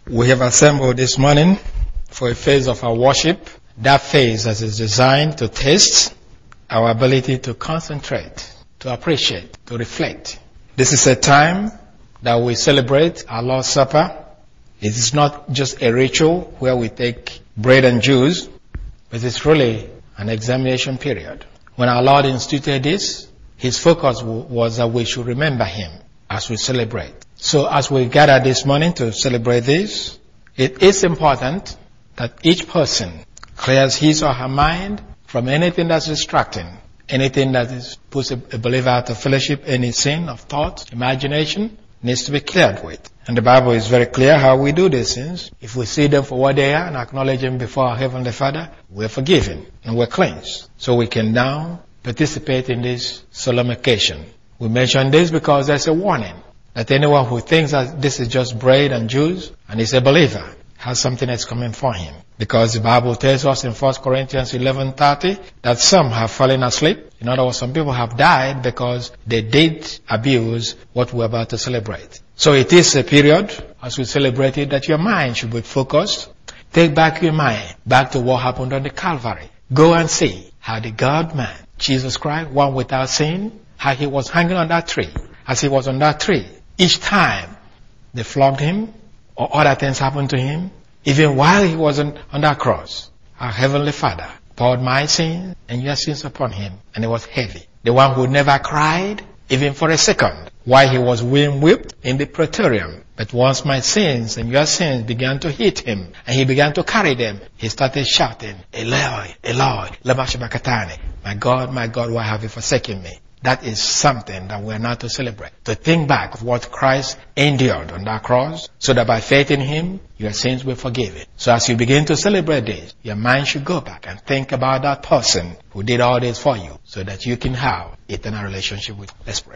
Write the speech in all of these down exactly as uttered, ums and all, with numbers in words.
We have assembled this morning for a phase of our worship. That phase that is designed to test our ability to concentrate, to appreciate, to reflect. This is a time that we celebrate our Lord's Supper. It is not just a ritual where we take bread and juice, but it's really an examination period. When our Lord instituted this, His focus was that we should remember Him as we celebrate. So as we gather this morning to celebrate this, it is important that each person clears his or her mind from anything that's distracting, anything that is, puts a, a believer out of fellowship, any sin of thought, imagination, needs to be cleared with. And the Bible is very clear how we do these things. If we see them for what they are and acknowledge them before our Heavenly Father, we're forgiven and we're cleansed. So we can now participate in this solemn occasion. We mention this because there's a warning that anyone who thinks that this is just bread and juice and is a believer has something that's coming for him. Because the Bible tells us in First Corinthians eleven thirty that some have fallen asleep. In other words, some people have died because they did abuse what we're about to celebrate. So it is a period, as we celebrate it, that your mind should be focused. Take back your mind back to what happened on the Calvary. Go and see how the God-man, Jesus Christ, one without sin, how He was hanging on that tree. As He was on that tree, each time they flogged Him or other things happened to Him, even while He was on, on that cross, our Heavenly Father poured my sins and your sins upon Him, and it was heavy. The one who never cried, even for a second, while He was being whipped in the praetorium. But once my sins and your sins began to hit Him, and He began to carry them, He started shouting, Eloi, Eloi, lama sabachthani. My God, my God, why have you forsaken me? That is something that we're not to celebrate. To think back of what Christ endured on that cross, so that by faith in Him, your sins will be forgiven. So as you begin to celebrate this, your mind should go back and think about that person who did all this for you, so that you can have eternal relationship with Him. Let's pray.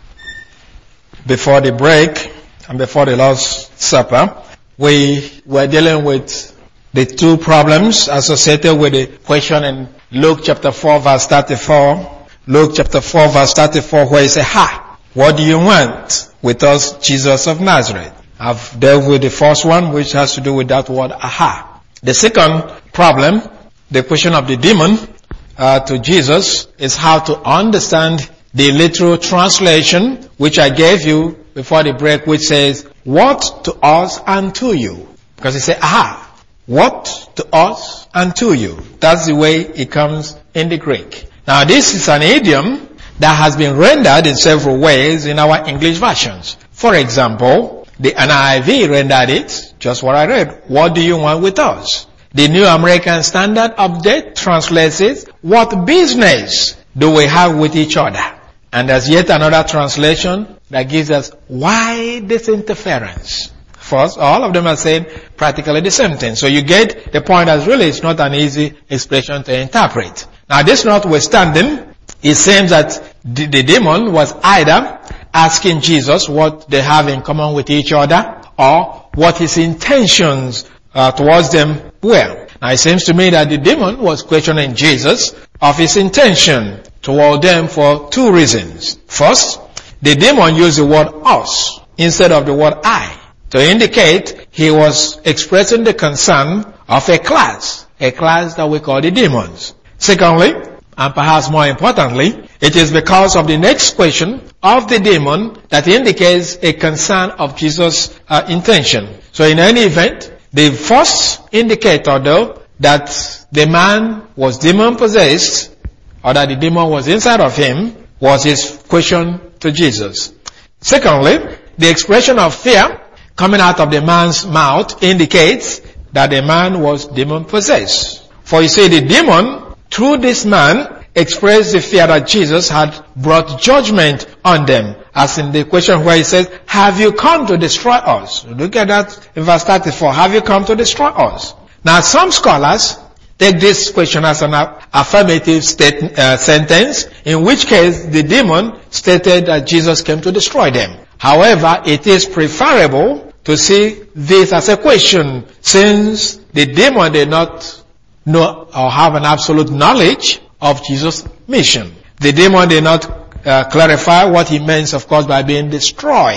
Before the break, and before the Lord's Supper, we were dealing with the two problems associated with the question in Luke chapter four verse thirty-four. Luke chapter four verse thirty-four, where He said, Ha! What do you want with us, Jesus of Nazareth? I've dealt with the first one, which has to do with that word, aha. The second problem, the question of the demon uh, to Jesus, is how to understand the literal translation, which I gave you before the break, which says, what to us and to you. Because He said, aha, what to us and to you. That's the way it comes in the Greek. Now this is an idiom that has been rendered in several ways in our English versions. For example, the N I V rendered it, just what I read, what do you want with us? The New American Standard Update translates it, what business do we have with each other? And there's yet another translation that gives us, why this interference? First, all of them are saying practically the same thing. So you get the point that really it's not an easy expression to interpret. Now this notwithstanding, it seems that the, the demon was either asking Jesus what they have in common with each other, or what his intentions uh, towards them were. Now it seems to me that the demon was questioning Jesus of his intention toward them for two reasons. First, the demon used the word us instead of the word I, to indicate he was expressing the concern of a class, a class that we call the demons. Secondly, and perhaps more importantly, it is because of the next question of the demon that indicates a concern of Jesus' uh, intention. So in any event, the first indicator though, that the man was demon possessed, or that the demon was inside of him, was his question to Jesus. Secondly, the expression of fear coming out of the man's mouth indicates that the man was demon possessed. For you see, the demon, through this man, expressed the fear that Jesus had brought judgment on them. As in the question where he says, have you come to destroy us? Look at that in verse thirty-four. Have you come to destroy us? Now some scholars take this question as an affirmative state, uh, sentence, in which case the demon stated that Jesus came to destroy them. However, it is preferable to see this as a question, since the demon did not know or have an absolute knowledge of Jesus' mission. The demon did not uh, clarify what he means, of course, by being destroyed.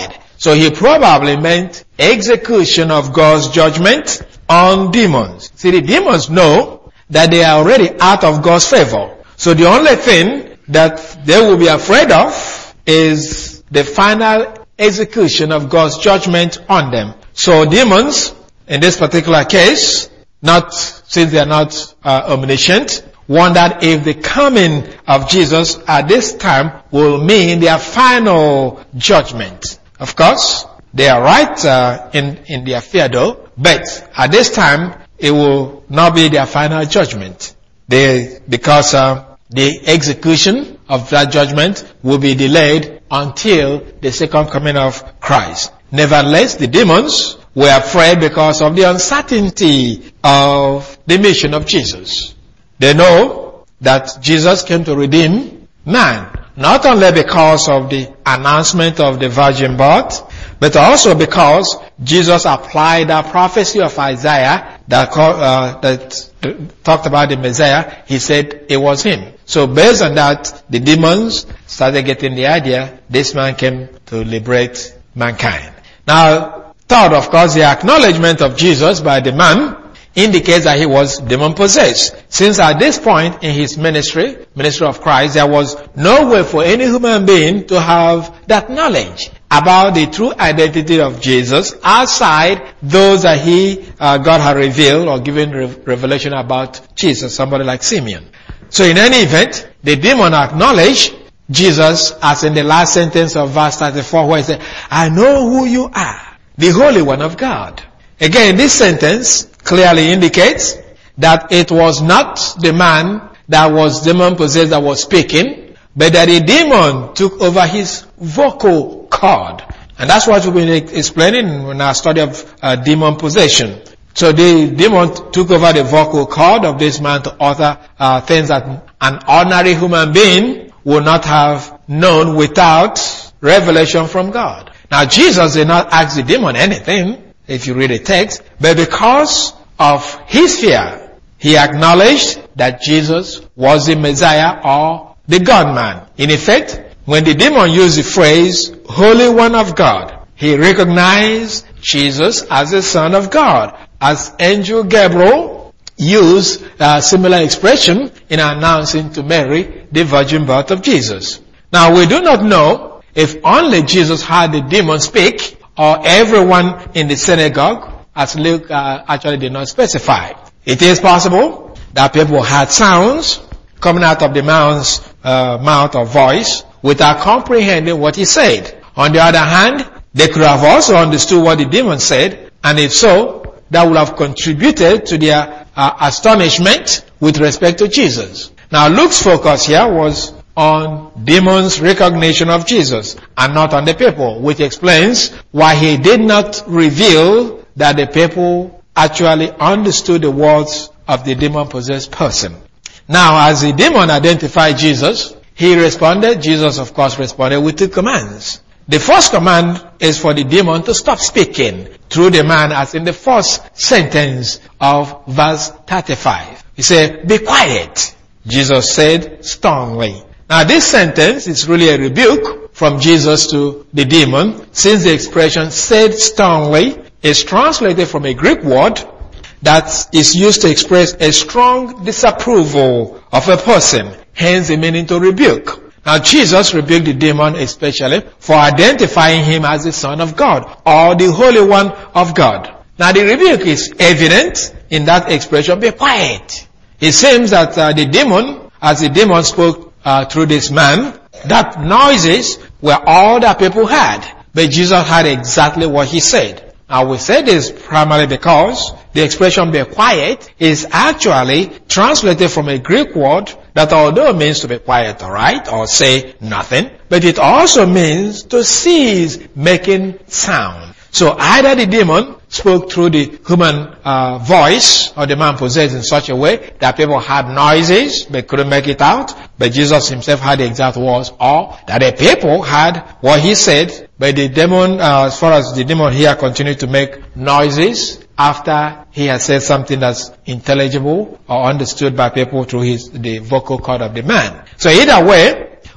So he probably meant execution of God's judgment on demons. See, the demons know that they are already out of God's favor. So the only thing that they will be afraid of is the final execution of God's judgment on them. So demons, in this particular case, not since they are not uh, omniscient, wondered if the coming of Jesus at this time will mean their final judgment. Of course, they are right uh, in, in their fear though, but at this time, it will not be their final judgment. They, because uh, the execution of that judgment will be delayed until the second coming of Christ. Nevertheless, the demons were afraid because of the uncertainty of the mission of Jesus. They know that Jesus came to redeem man, not only because of the announcement of the virgin birth, but also because Jesus applied that prophecy of Isaiah that, uh, that talked about the Messiah. He said it was him. So based on that, the demons started getting the idea this man came to liberate mankind. Now, third, of course, the acknowledgement of Jesus by the man indicates that he was demon-possessed. Since at this point in his ministry, ministry of Christ, there was no way for any human being to have that knowledge about the true identity of Jesus outside those that he, uh, God had revealed or given re- revelation about Jesus, somebody like Simeon. So in any event, the demon acknowledged Jesus as in the last sentence of verse thirty-four where he said, I know who you are, the Holy One of God. Again, this sentence clearly indicates that it was not the man that was demon-possessed that was speaking, but that a demon took over his vocal cord. And that's what we've been explaining in our study of uh, demon possession. So the demon took over the vocal cord of this man to utter uh, things that an ordinary human being would not have known without revelation from God. Now Jesus did not ask the demon anything, if you read the text, but because of his fear, he acknowledged that Jesus was the Messiah or the God-man. In effect, when the demon used the phrase, Holy One of God, he recognized Jesus as the Son of God. As Angel Gabriel used a similar expression in announcing to Mary the virgin birth of Jesus. Now we do not know if only Jesus heard the demon speak or everyone in the synagogue, as Luke uh, actually did not specify. It is possible that people heard sounds coming out of the man's uh, mouth or voice without comprehending what he said. On the other hand, they could have also understood what the demon said, and if so, that would have contributed to their uh, astonishment with respect to Jesus. Now Luke's focus here was on demons' recognition of Jesus and not on the people, which explains why he did not reveal that the people actually understood the words of the demon-possessed person. Now, as the demon identified Jesus, he responded, Jesus of course responded with two commands. The first command is for the demon to stop speaking through the man, as in the first sentence of verse thirty-five. He said, be quiet, Jesus said sternly. Now this sentence is really a rebuke from Jesus to the demon, since the expression said sternly is translated from a Greek word that is used to express a strong disapproval of a person, hence the meaning to rebuke. Now Jesus rebuked the demon especially for identifying him as the Son of God or the Holy One of God. Now the rebuke is evident in that expression, be quiet. It seems that uh, the demon, as the demon spoke uh, through this man, that noises were all that people had, but Jesus had exactly what he said. Now we say this primarily because the expression be quiet is actually translated from a Greek word that although it means to be quiet, alright, or say nothing, but it also means to cease making sound. So either the demon spoke through the human uh, voice or the man possessed in such a way that people had noises but couldn't make it out, but Jesus himself had the exact words, or that the people had what he said, but the demon, uh, as far as the demon here continued to make noises after he had said something that's intelligible or understood by people through his the vocal cord of the man. So either way,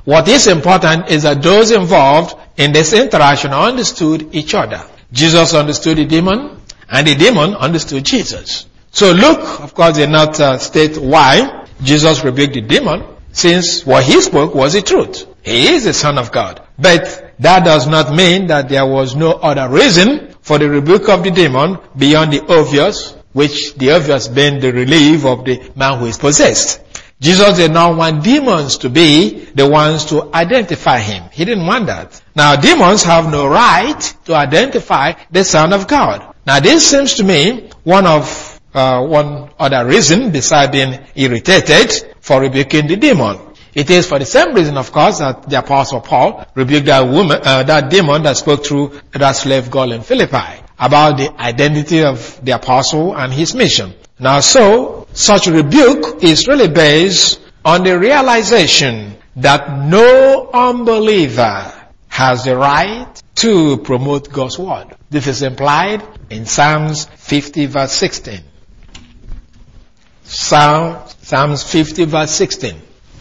What is important is that those involved in this interaction understood each other. Jesus understood the demon, and the demon understood Jesus. So Luke, of course, did not uh, state why Jesus rebuked the demon, since what he spoke was the truth. He is the Son of God. But that does not mean that there was no other reason for the rebuke of the demon beyond the obvious, which the obvious being the relief of the man who is possessed. Jesus did not want demons to be the ones to identify him. He didn't want that. Now, demons have no right to identify the Son of God. Now, this seems to me one of uh, one other reason besides being irritated for rebuking the demon. It is for the same reason, of course, that the Apostle Paul rebuked that woman, uh, that demon that spoke through that slave girl in Philippi about the identity of the apostle and his mission. Now, so such rebuke is really based on the realization that no unbeliever has the right to promote God's word. This is implied in Psalms fifty verse sixteen. Psalm, Psalms fifty verse sixteen.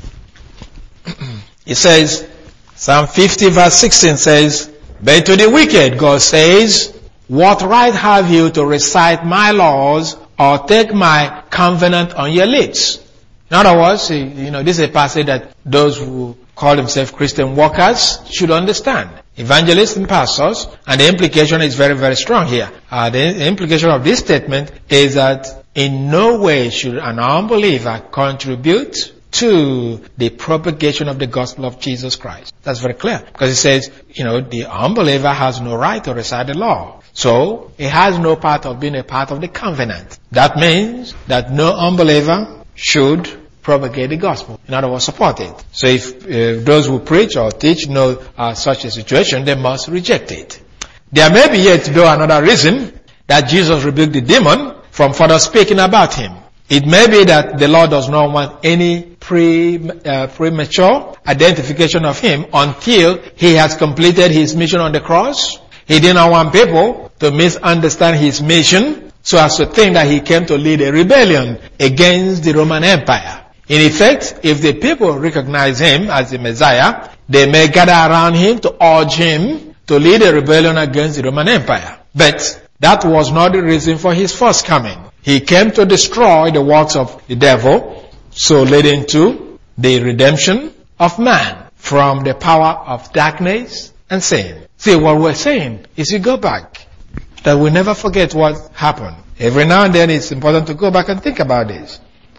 It says, Psalm fifty verse sixteen says, "But to the wicked, God says, what right have you to recite my laws or take my covenant on your lips?" In other words, you know, this is a passage that those who call themselves Christian workers should understand. Evangelists and pastors, and the implication is very, very strong here. Uh, the implication of this statement is that in no way should an unbeliever contribute to the propagation of the gospel of Jesus Christ. That's very clear. Because it says, you know, the unbeliever has no right to recite the law. So, it has no part of being a part of the covenant. That means that no unbeliever should propagate the gospel. In other words, support it. So if uh, those who preach or teach know uh, such a situation, they must reject it. There may be yet though another reason that Jesus rebuked the demon from further speaking about him. It may be that the Lord does not want any pre, uh, premature identification of him until he has completed his mission on the cross. He did not want people to misunderstand his mission so as to think that he came to lead a rebellion against the Roman Empire. In effect, if the people recognize him as the Messiah, they may gather around him to urge him to lead a rebellion against the Roman Empire. But that was not the reason for his first coming. He came to destroy the works of the devil, so leading to the redemption of man from the power of darkness and sin. See, what we're saying is you go back, that we never forget what happened. Every now and then it's important to go back and think about this.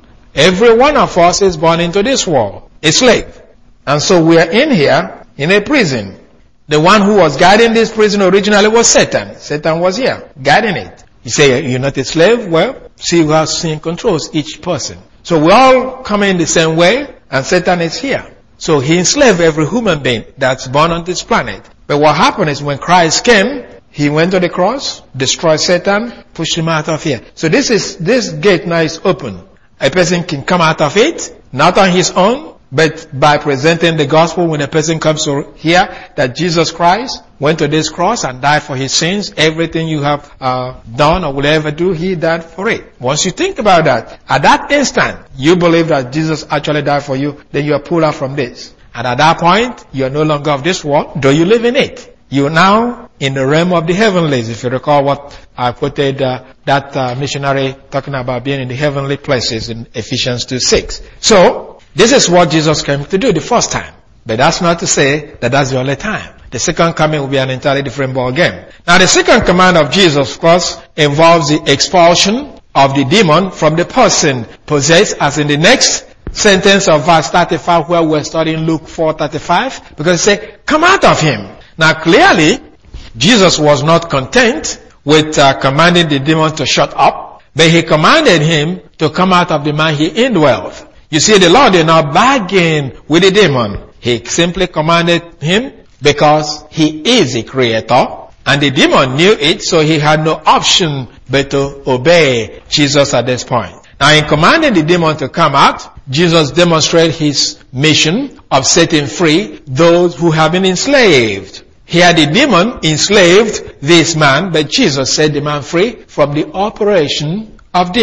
Every one of us is born into this world, a slave. And so we are in here, in a prison. The one who was guiding this prison originally was Satan. Satan was here, guiding it. You say, you're not a slave? Well, see how sin controls each person. So we all come in the same way, and Satan is here. So he enslaved every human being that's born on this planet. But what happened is when Christ came, he went to the cross, destroyed Satan, pushed him out of here. So this is, this gate now is open. A person can come out of it, not on his own, but by presenting the gospel when a person comes to hear that Jesus Christ went to this cross and died for his sins. Everything you have uh, done or will ever do, he died for it. Once you think about that, at that instant, you believe that Jesus actually died for you, then you are pulled out from this. And at that point, you are no longer of this world, though you live in it. You are now in the realm of the heavenlies. If you recall what I quoted uh, that uh, missionary talking about being in the heavenly places in Ephesians two six. So, this is what Jesus came to do the first time. But that's not to say that that's the only time. The second coming will be an entirely different ball game. Now the second command of Jesus, of course, involves the expulsion of the demon from the person possessed, as in the next sentence of verse thirty-five where we're studying Luke four thirty-five, because it says, come out of him. Now clearly, Jesus was not content with uh, commanding the demon to shut up, but he commanded him to come out of the man he indwelt. You see, the Lord did not bargain with the demon. He simply commanded him because he is the creator, and the demon knew it, so he had no option but to obey Jesus at this point. Now in commanding the demon to come out, Jesus demonstrated his mission of setting free those who have been enslaved. Here the demon enslaved this man, but Jesus set the man free from the operation of demon.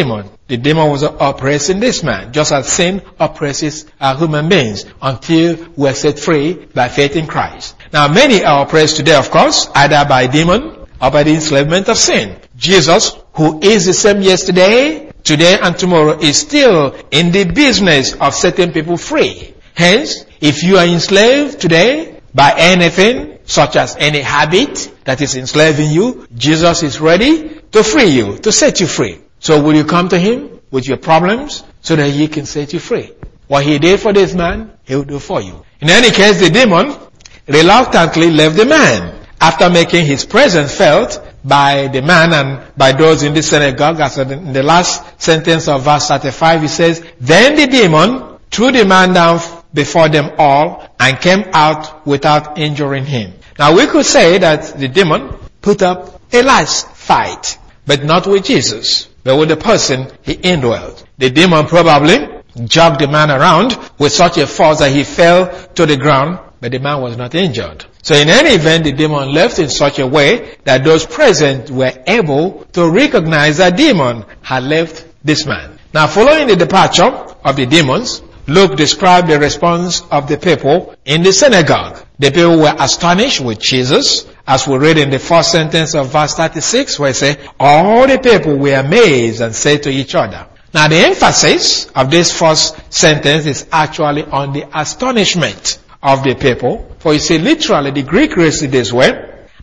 the demon was oppressing this man, just as sin oppresses uh, human beings until we're set free by faith in Christ. Now, many are oppressed today, of course, either by demon or by the enslavement of sin. Jesus, who is the same yesterday, today, and tomorrow, is still in the business of setting people free. Hence, if you are enslaved today by anything, such as any habit that is enslaving you, Jesus is ready to free you, to set you free. So will you come to him with your problems so that he can set you free? What he did for this man, he will do for you. In any case, the demon reluctantly left the man after making his presence felt by the man and by those in the synagogue. As in the last sentence of verse thirty-five, he says, "Then the demon threw the man down before them all and came out without injuring him." Now we could say that the demon put up a last fight, but not with Jesus, but with the person he indwelt. The demon probably jogged the man around with such a force that he fell to the ground, but the man was not injured. So in any event, the demon left in such a way that those present were able to recognize that demon had left this man. Now, following the departure of the demons, Luke described the response of the people in the synagogue. The people were astonished with Jesus, as we read in the first sentence of verse thirty-six, where it says, "All the people were amazed and said to each other." Now, the emphasis of this first sentence is actually on the astonishment of the people. For you see, literally, the Greek reads it this way,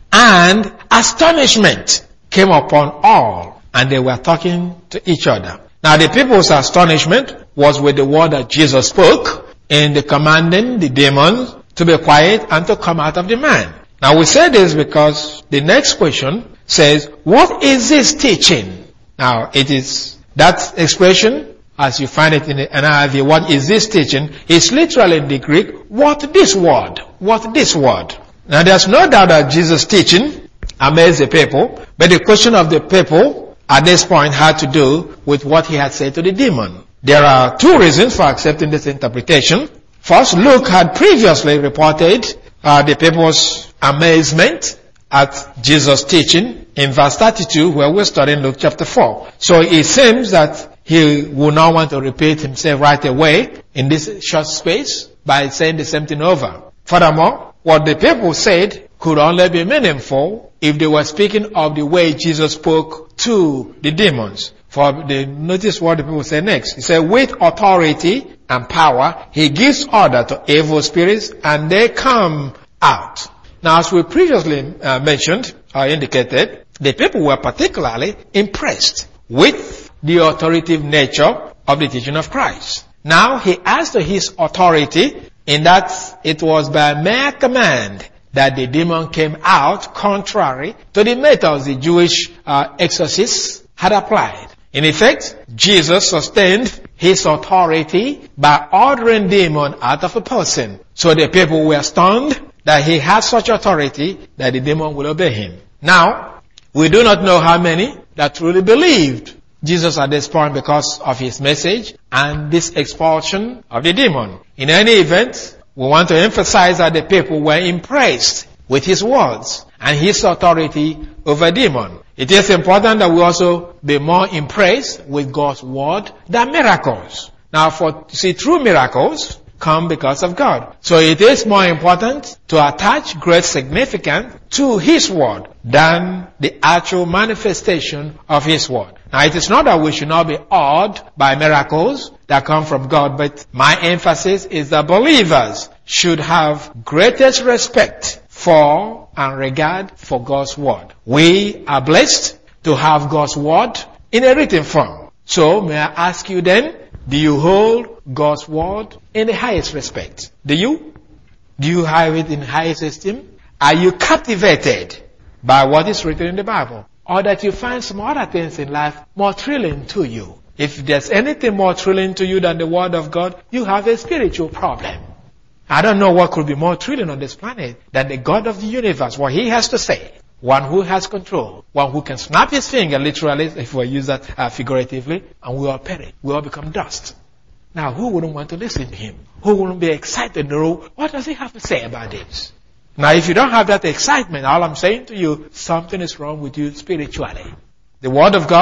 "And astonishment came upon all, and they were talking to each other." Now, the people's astonishment was with the word that Jesus spoke in the commanding the demons to be quiet and to come out of the man. Now, we say this because the next question says, "What is this teaching?" Now, it is that expression, as you find it in the N I V, "What is this teaching?" is literally in the Greek, "What this word?" What this word? Now, there's no doubt that Jesus' teaching amazed the people, but the question of the people at this point had to do with what he had said to the demon. There are two reasons for accepting this interpretation. First, Luke had previously reported uh, the people's amazement at Jesus' teaching in verse thirty-two, where we're studying Luke chapter four. So it seems that he will not want to repeat himself right away in this short space by saying the same thing over. Furthermore, what the people said could only be meaningful if they were speaking of the way Jesus spoke to the demons. For the, notice what the people say next. He said, "With authority and power, he gives order to evil spirits, and they come out." Now, as we previously uh, mentioned or indicated, the people were particularly impressed with the authoritative nature of the teaching of Christ. Now, he adds to his authority in that it was by mere command that the demon came out, contrary to the methods the Jewish uh, exorcists had applied. In effect, Jesus sustained his authority by ordering demon out of a person. So the people were stunned that he had such authority that the demon will obey him. Now, we do not know how many that truly believed Jesus at this point because of his message and this expulsion of the demon. In any event, we want to emphasize that the people were impressed with his words and his authority over demon. It is important that we also be more impressed with God's word than miracles. Now, for see, true miracles come because of God. So it is more important to attach great significance to his word than the actual manifestation of his word. Now, it is not that we should not be awed by miracles that come from God, but my emphasis is that believers should have greatest respect for and regard for God's word. We are blessed to have God's word in a written form. So may I ask you then, do you hold God's word in the highest respect? Do you? Do you have it in highest esteem? Are you captivated by what is written in the Bible? Or that you find some other things in life more thrilling to you? If there's anything more thrilling to you than the word of God, you have a spiritual problem. I don't know what could be more thrilling on this planet than the God of the universe, what he has to say. One who has control. One who can snap his finger, literally, if we use that uh, figuratively, and we all perish. We all become dust. Now, who wouldn't want to listen to him? Who wouldn't be excited to know, what does he have to say about this? Now, if you don't have that excitement, all I'm saying to you, something is wrong with you spiritually. The word of God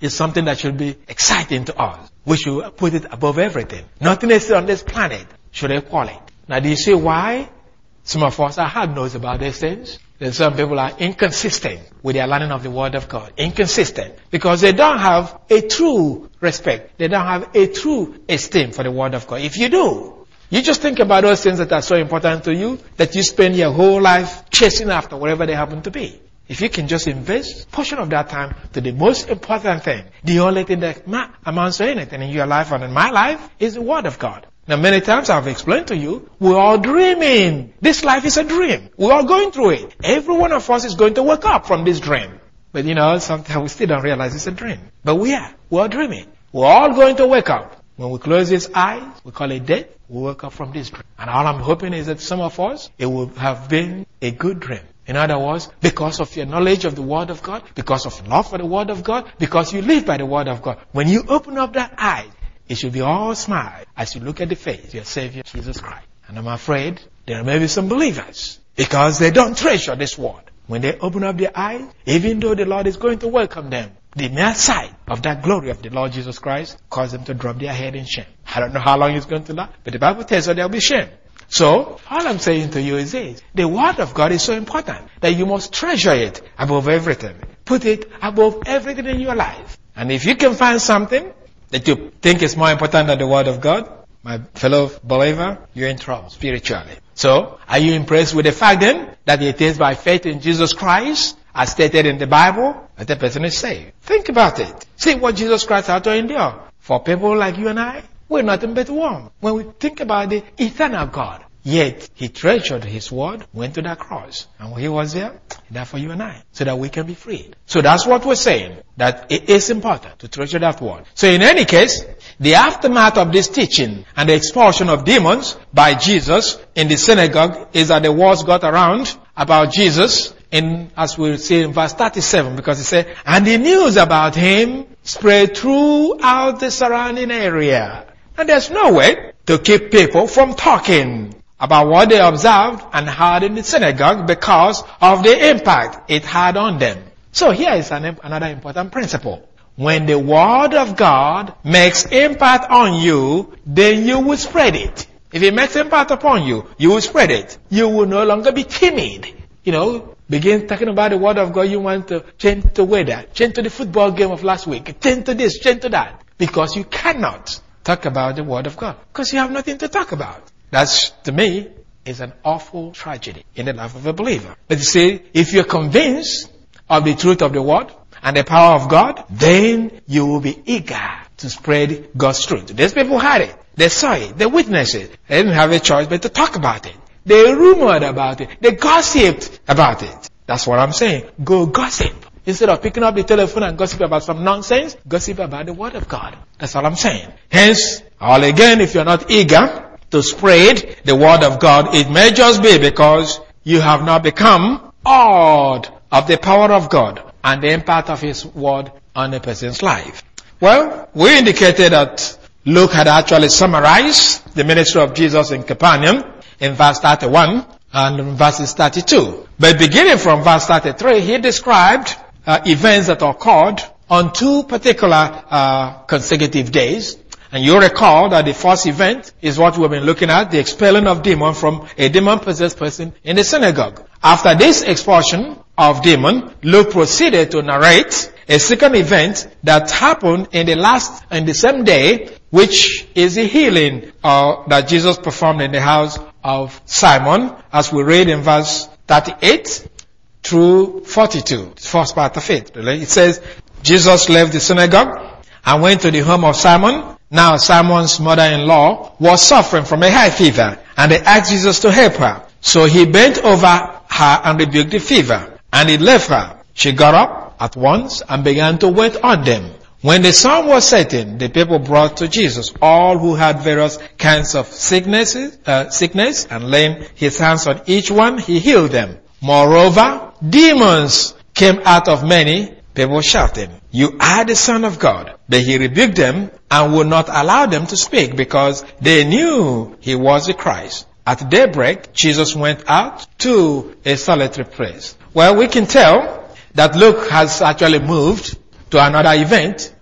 is something that should be exciting to us. We should put it above everything. Nothing else on this planet should equal it. Now, do you see why some of us are hard-nosed about these things? Then some people are inconsistent with their learning of the Word of God. Inconsistent. Because they don't have a true respect. They don't have a true esteem for the Word of God. If you do, you just think about those things that are so important to you that you spend your whole life chasing after whatever they happen to be. If you can just invest a portion of that time to the most important thing, the only thing that ma- amounts to anything in your life and in my life is the Word of God. Now, many times I've explained to you, we're all dreaming. This life is a dream. We're all going through it. Every one of us is going to wake up from this dream. But you know, sometimes we still don't realize it's a dream. But we are. We're all dreaming. We're all going to wake up. When we close these eyes, we call it death, we wake up from this dream. And all I'm hoping is that some of us, it will have been a good dream. In other words, because of your knowledge of the Word of God, because of love for the Word of God, because you live by the Word of God, when you open up that eye, it should be all smile as you look at the face of your Savior, Jesus Christ. And I'm afraid there may be some believers, because they don't treasure this Word. When they open up their eyes, even though the Lord is going to welcome them, the mere sight of that glory of the Lord Jesus Christ causes them to drop their head in shame. I don't know how long it's going to last, but the Bible tells us there will be shame. So, all I'm saying to you is this. The Word of God is so important that you must treasure it above everything. Put it above everything in your life. And if you can find something that you think is more important than the Word of God, my fellow believer, you're in trouble spiritually. So, are you impressed with the fact then that it is by faith in Jesus Christ, as stated in the Bible, that the person is saved? Think about it. See what Jesus Christ had to endure. For people like you and I, we're nothing but worms. When we think about the eternal God, yet He treasured His Word, went to that cross. And when He was there, He died for you and I, so that we can be freed. So that's what we're saying, that it is important to treasure that Word. So in any case, the aftermath of this teaching and the expulsion of demons by Jesus in the synagogue is that the words got around about Jesus, in, as we'll see in verse thirty-seven, because it said, and the news about Him spread throughout the surrounding area. And there's no way to keep people from talking about what they observed and heard in the synagogue because of the impact it had on them. So here is an, another important principle. When the Word of God makes impact on you, then you will spread it. If it makes impact upon you, you will spread it. You will no longer be timid. You know, begin talking about the Word of God, you want to change the weather, change to the football game of last week, change to this, change to that. Because you cannot talk about the Word of God. Because you have nothing to talk about. That's, to me, is an awful tragedy in the life of a believer. But you see, if you're convinced of the truth of the Word and the power of God, then you will be eager to spread God's truth. These people had it. They saw it. They witnessed it. They didn't have a choice but to talk about it. They rumored about it. They gossiped about it. That's what I'm saying. Go gossip. Instead of picking up the telephone and gossip about some nonsense, gossip about the Word of God. That's all I'm saying. Hence, all again, if you're not eager to spread the Word of God, it may just be because you have not become awed of the power of God and the impact of His Word on a person's life. Well, we indicated that Luke had actually summarized the ministry of Jesus in Capernaum in verse thirty-one and in verses thirty-two. But beginning from verse thirty-three, he described uh, events that occurred on two particular uh, consecutive days. And you recall that the first event is what we've been looking at, the expelling of demon from a demon-possessed person in the synagogue. After this expulsion of demon, Luke proceeded to narrate a second event that happened in the last, in the same day, which is the healing uh, that Jesus performed in the house of Simon, as we read in verse thirty-eight through forty-two, the first part of it. Really. It says, Jesus left the synagogue and went to the home of Simon. Now Simon's mother-in-law was suffering from a high fever, and they asked Jesus to help her. So he bent over her and rebuked the fever, and it left her. She got up at once and began to wait on them. When the sun was setting, the people brought to Jesus all who had various kinds of sicknesses, uh, sickness, and laying his hands on each one, he healed them. Moreover, demons came out of many, people shouting, "You are the Son of God." But he rebuked them and would not allow them to speak because they knew he was the Christ. At daybreak, Jesus went out to a solitary place. Well, we can tell that Luke has actually moved to another event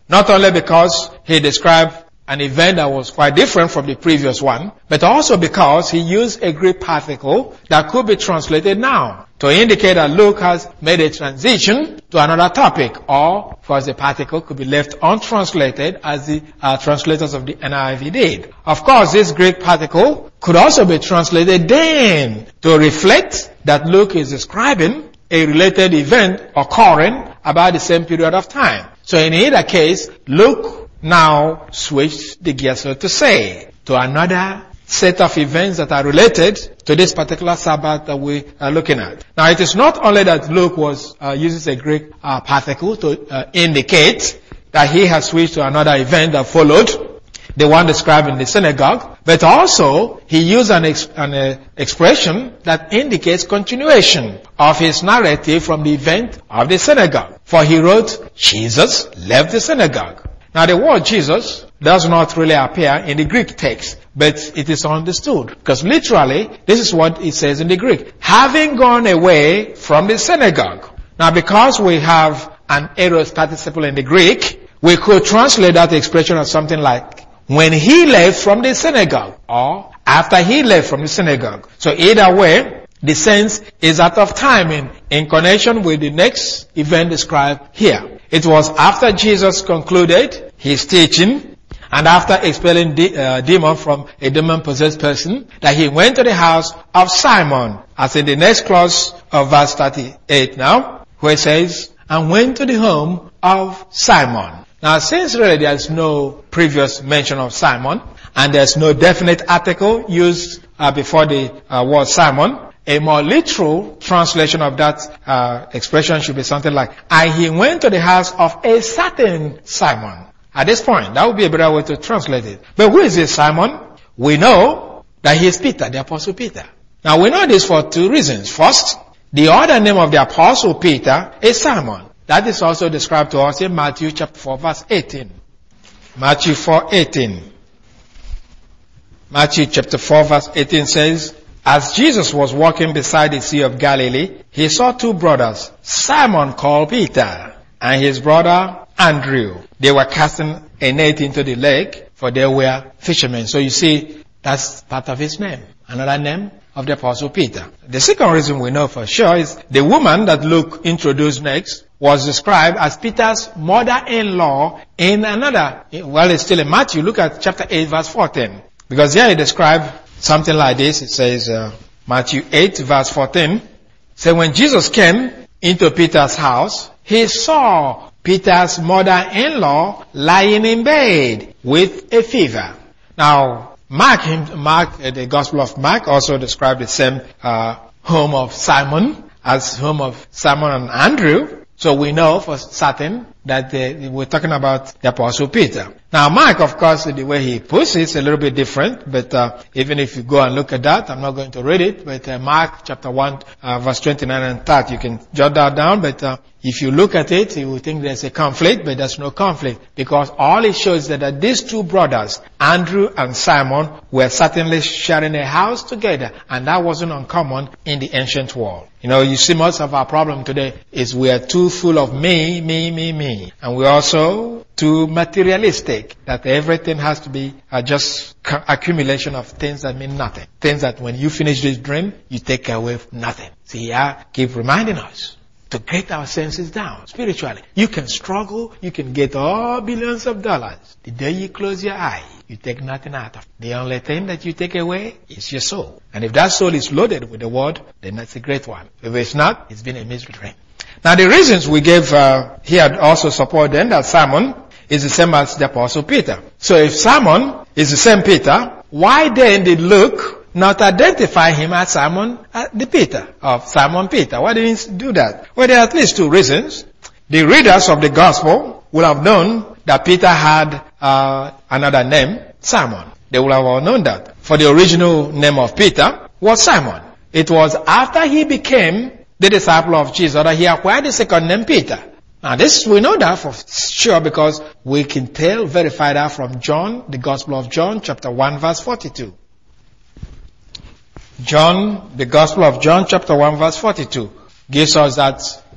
Not only because he described an event that was quite different from the previous one, but also because he used a Greek particle that could be translated now to indicate that Luke has made a transition to another topic, or because the particle could be left untranslated as the uh, translators of the N I V did. Of course, this Greek particle could also be translated then to reflect that Luke is describing a related event occurring about the same period of time. So in either case, Luke now switched the gear, so to say, to another set of events that are related to this particular Sabbath that we are looking at. Now, it is not only that Luke was uh, uses a Greek uh, particle to uh, indicate that he has switched to another event that followed, the one described in the synagogue, but also he used an, ex- an uh, expression that indicates continuation of his narrative from the event of the synagogue. For he wrote, Jesus left the synagogue. Now, the word Jesus does not really appear in the Greek text, but it is understood, because literally this is what it says in the Greek: having gone away from the synagogue. Now, because we have an aorist participle in the Greek, we could translate that expression as something like when he left from the synagogue, or after he left from the synagogue. So either way, the sense is that of timing in connection with the next event described here. It was after Jesus concluded his teaching and after expelling de- uh, demon from a demon-possessed person that he went to the house of Simon, as in the next clause of verse thirty-eight now, where it says, and went to the home of Simon. Now, since really there's no previous mention of Simon, and there's no definite article used uh, before the uh, word Simon, a more literal translation of that uh, expression should be something like, and he went to the house of a certain Simon. At this point, that would be a better way to translate it. But who is this Simon? We know that he is Peter, the Apostle Peter. Now, we know this for two reasons. First, the other name of the Apostle Peter is Simon. That is also described to us in Matthew chapter four, verse eighteen. Matthew four, eighteen. Matthew chapter four, verse eighteen says, as Jesus was walking beside the Sea of Galilee, he saw two brothers, Simon called Peter, and his brother Andrew. They were casting a net into the lake, for they were fishermen. So you see, that's part of his name. Another name of the Apostle Peter. The second reason we know for sure is the woman that Luke introduced next was described as Peter's mother-in-law in another, well, it's still in Matthew. Look at chapter eight, verse fourteen. Because here he described something like this. It says, uh, Matthew eight, verse fourteen. So when Jesus came into Peter's house, he saw Peter's mother-in-law lying in bed with a fever. Now, Mark, him, Mark, uh, the Gospel of Mark also described the same uh, home of Simon as home of Simon and Andrew. So we know for certain that uh, we're talking about the Apostle Peter. Now, Mark, of course, the way he puts it is a little bit different, but uh, even if you go and look at that, I'm not going to read it, but uh, Mark chapter one, uh, verse twenty-nine and thirty, you can jot that down, but uh, if you look at it, you will think there's a conflict, but there's no conflict, because all it shows that, that these two brothers, Andrew and Simon, were certainly sharing a house together, and that wasn't uncommon in the ancient world. You know, you see most of our problem today is we are too full of me, me, me, me, and we're also too materialistic, that everything has to be uh, just accumulation of things that mean nothing. Things that when you finish this dream, you take away nothing. See, I keep reminding us to get our senses down spiritually. You can struggle, you can get all billions of dollars. The day you close your eye, you take nothing out of it. The only thing that you take away is your soul. And if that soul is loaded with the word, then that's a great one. If it's not, it's been a miserable dream. Now, the reasons we gave uh, here also support then that Simon is the same as the Apostle Peter. So if Simon is the same Peter, why then did Luke not identify him as Simon, uh, the Peter, of Simon Peter? Why didn't he do that? Well, there are at least two reasons. The readers of the gospel will have known that Peter had uh, another name, Simon. They will have all known that. For the original name of Peter was Simon. It was after he became the disciple of Jesus that he acquired the second name Peter. Now this, we know that for sure because we can tell, verify that from John, the Gospel of John, chapter one, verse forty-two. John, the Gospel of John, chapter one, verse forty-two, gives us that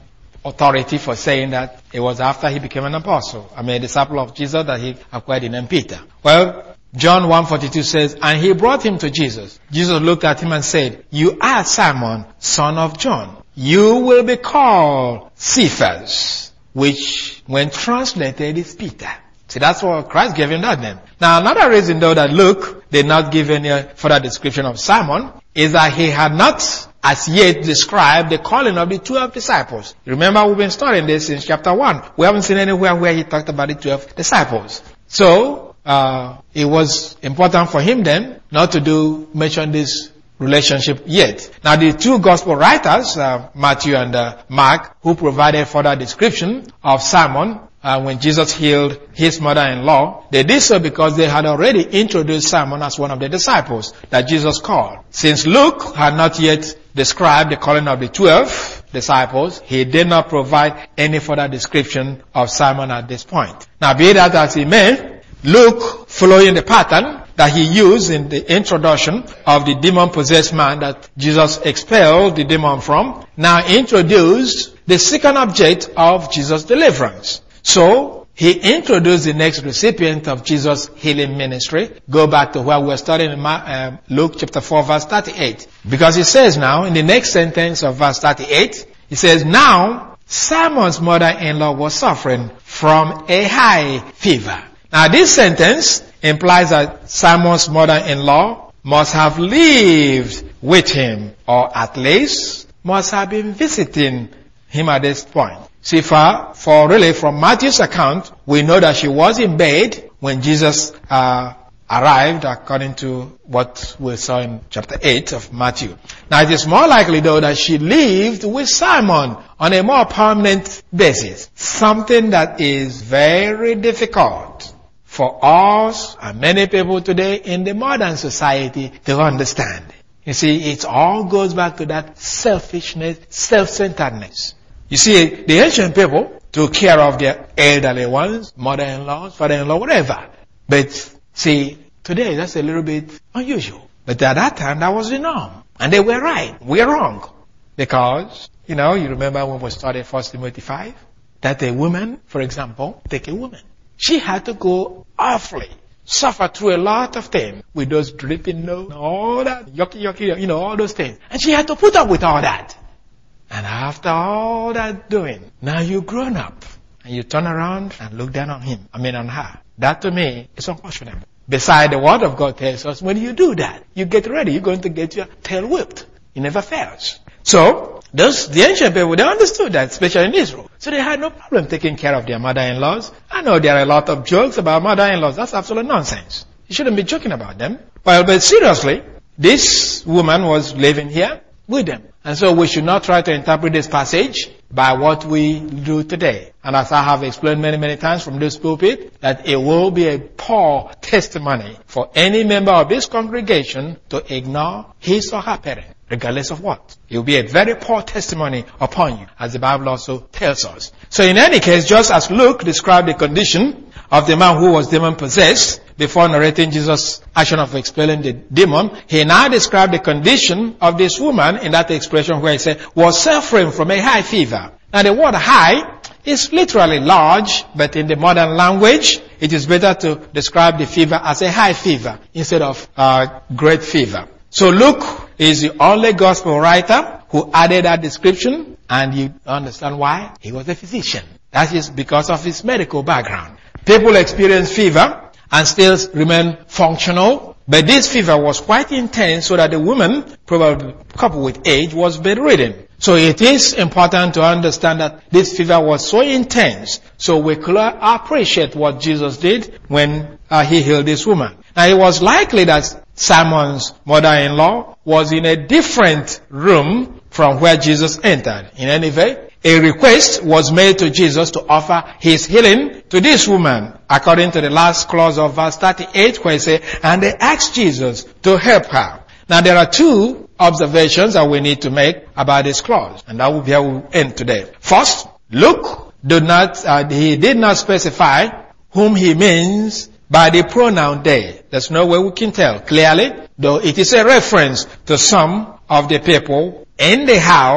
authority for saying that it was after he became an apostle, I mean a disciple of Jesus, that he acquired the name Peter. Well, John one forty-two says, and he brought him to Jesus. Jesus looked at him and said, you are Simon, son of John. You will be called Cephas, which when translated is Peter. See, that's what Christ gave him that name. Now, another reason though that Luke did not give any further description of Simon is that he had not as yet described the calling of the twelve disciples. Remember, we've been studying this in chapter one. We haven't seen anywhere where he talked about the twelve disciples. So, uh, it was important for him then not to do mention this relationship yet. Now, the two gospel writers, uh, Matthew and uh, Mark, who provided further description of Simon, Uh, when Jesus healed his mother-in-law, they did so because they had already introduced Simon as one of the disciples that Jesus called. Since Luke had not yet described the calling of the twelve disciples, he did not provide any further description of Simon at this point. Now, be that as it may, Luke, following the pattern that he used in the introduction of the demon-possessed man that Jesus expelled the demon from, now introduced the second object of Jesus' deliverance. So, he introduced the next recipient of Jesus' healing ministry. Go back to where we were studying in uh, Luke chapter four verse thirty-eight. Because he says now, in the next sentence of verse thirty-eight, he says, now, Simon's mother-in-law was suffering from a high fever. Now, this sentence implies that Simon's mother-in-law must have lived with him, or at least must have been visiting him at this point. See, for, for really, from Matthew's account, we know that she was in bed when Jesus uh, arrived, according to what we saw in chapter eight of Matthew. Now, it is more likely, though, that she lived with Simon on a more permanent basis, something that is very difficult for us and many people today in the modern society to understand. You see, it all goes back to that selfishness, self-centeredness. You see, the ancient people took care of their elderly ones, mother-in-laws, father-in-law, whatever. But see, today that's a little bit unusual. But at that time, that was the norm. And they were right. We are wrong. Because, you know, you remember when we studied First Timothy five? That a woman, for example, take a woman. She had to go awfully, suffer through a lot of things with those dripping nose, all that, yucky, yucky, you know, all those things. And she had to put up with all that. And after all that doing, now you've grown up and you turn around and look down on him, I mean on her. That to me is unquestionable. Besides, the word of God tells us when you do that, you get ready, you're going to get your tail whipped. It never fails. So, those, the ancient people, they understood that, especially in Israel. So they had no problem taking care of their mother-in-laws. I know there are a lot of jokes about mother-in-laws. That's absolute nonsense. You shouldn't be joking about them. Well, but seriously, this woman was living here with them. And so we should not try to interpret this passage by what we do today. And as I have explained many, many times from this pulpit, that it will be a poor testimony for any member of this congregation to ignore his or her parent, regardless of what. It will be a very poor testimony upon you, as the Bible also tells us. So in any case, just as Luke described the condition of the man who was demon-possessed, before narrating Jesus' action of expelling the demon, he now described the condition of this woman in that expression where he said, was suffering from a high fever. Now the word high is literally large, but in the modern language, it is better to describe the fever as a high fever instead of uh, great fever. So Luke is the only gospel writer who added that description, and you understand why? He was a physician. That is because of his medical background. People experience fever and still remain functional. But this fever was quite intense, so that the woman, probably coupled with age, was bedridden. So it is important to understand that this fever was so intense, so we could appreciate what Jesus did when uh, he healed this woman. Now it was likely that Simon's mother-in-law was in a different room from where Jesus entered. In any event, a request was made to Jesus to offer his healing to this woman, according to the last clause of verse thirty-eight, where it says, and they asked Jesus to help her. Now there are two observations that we need to make about this clause, and that will be how we end today. First, Luke did not, uh, he did not specify whom he means by the pronoun they. There's no way we can tell clearly, though it is a reference to some of the people in the house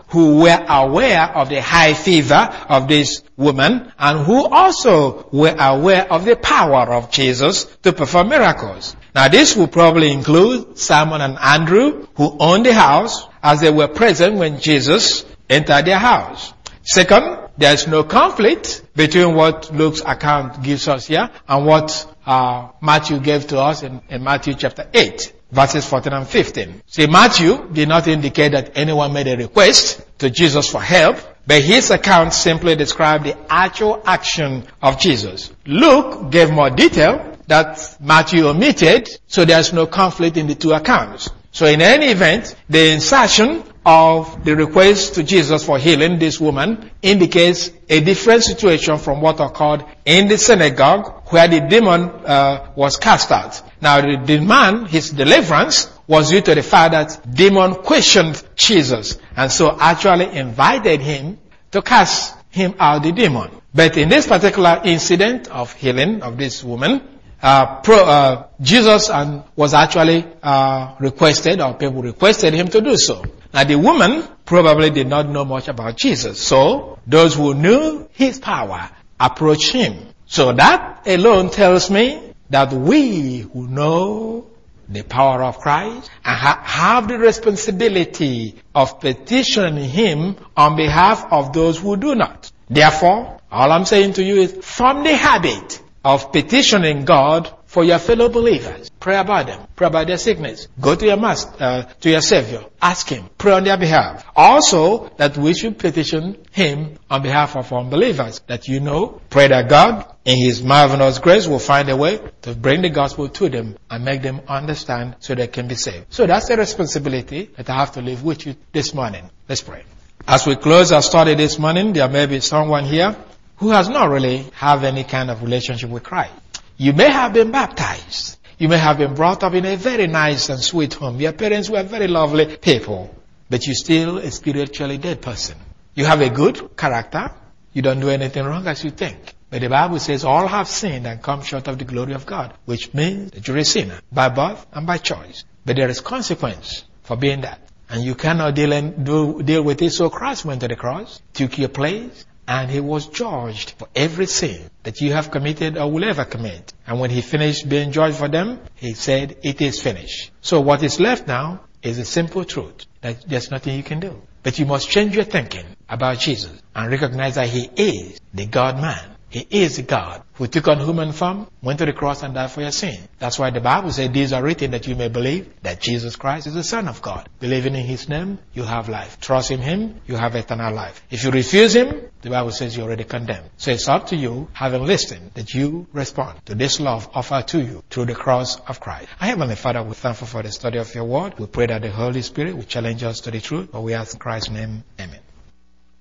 who were aware of the high fever of this woman and who also were aware of the power of Jesus to perform miracles. Now this will probably include Simon and Andrew, who owned the house, as they were present when Jesus entered their house. Second, there is no conflict between what Luke's account gives us here and what uh, Matthew gave to us in, in Matthew chapter eight, verses fourteen and fifteen. See, Matthew did not indicate that anyone made a request to Jesus for help, but his account simply described the actual action of Jesus. Luke gave more detail that Matthew omitted, so there's no conflict in the two accounts. So in any event, the insertion of the request to Jesus for healing this woman indicates a different situation from what occurred in the synagogue where the demon uh, was cast out. Now the, the man, his deliverance was due to the fact that demon questioned Jesus and so actually invited him to cast him out the demon. But in this particular incident of healing of this woman, Uh, pro, uh, Jesus and was actually uh, requested, or people requested him to do so. Now the woman probably did not know much about Jesus, so those who knew his power approached him. So that alone tells me that we who know the power of Christ and ha- have the responsibility of petitioning him on behalf of those who do not. Therefore, all I'm saying to you is, from the habit of petitioning God for your fellow believers. Pray about them. Pray about their sickness. Go to your master, uh, to your Savior. Ask him. Pray on their behalf. Also, that we should petition him on behalf of unbelievers. That you know, pray that God, in his marvelous grace, will find a way to bring the gospel to them and make them understand so they can be saved. So that's the responsibility that I have to leave with you this morning. Let's pray. As we close our study this morning, there may be someone here who has not really have any kind of relationship with Christ. You may have been baptized. You may have been brought up in a very nice and sweet home. Your parents were very lovely people, but you're still a spiritually dead person. You have a good character. You don't do anything wrong as you think. But the Bible says all have sinned and come short of the glory of God, which means that you're a sinner by birth and by choice. But there is consequence for being that. And you cannot deal, and do, deal with it, so Christ went to the cross, took your place, and he was judged for every sin that you have committed or will ever commit. And when he finished being judged for them, he said, it is finished. So what is left now is a simple truth, that there's nothing you can do. But you must change your thinking about Jesus and recognize that he is the God-man. He is the God who took on human form, went to the cross and died for your sin. That's why the Bible says, these are written that you may believe that Jesus Christ is the Son of God. Believing in his name, you have life. Trust in him, you have eternal life. If you refuse him, the Bible says you're already condemned. So it's up to you, having listened, that you respond to this love offered to you through the cross of Christ. Our Heavenly Father, we're thankful for the study of your word. We pray that the Holy Spirit will challenge us to the truth, but we ask in Christ's name, amen.